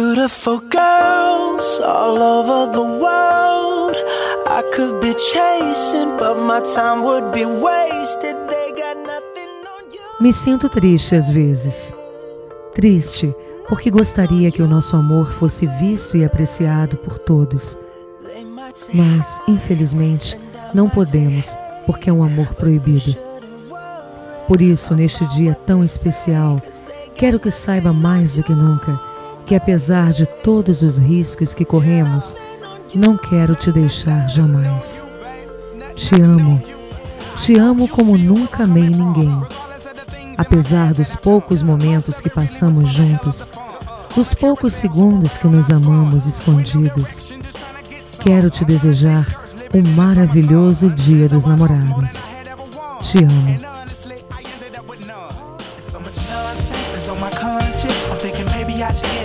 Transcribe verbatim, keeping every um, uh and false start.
beautiful girls all over the world. I could be chasing, but my time would be wasted. They got nothing on you. Me sinto triste às vezes. Triste porque gostaria que o nosso amor fosse visto e apreciado por todos. Mas, infelizmente, não podemos, porque é um amor proibido. Por isso, neste dia tão especial, quero que saiba mais do que nunca que, apesar de todos os riscos que corremos, não quero te deixar jamais. Te amo. Te amo como nunca amei ninguém. Apesar dos poucos momentos que passamos juntos, dos poucos segundos que nos amamos escondidos, quero te desejar um maravilhoso Dia dos Namorados. Te amo. On my conscience, I'm thinking maybe I should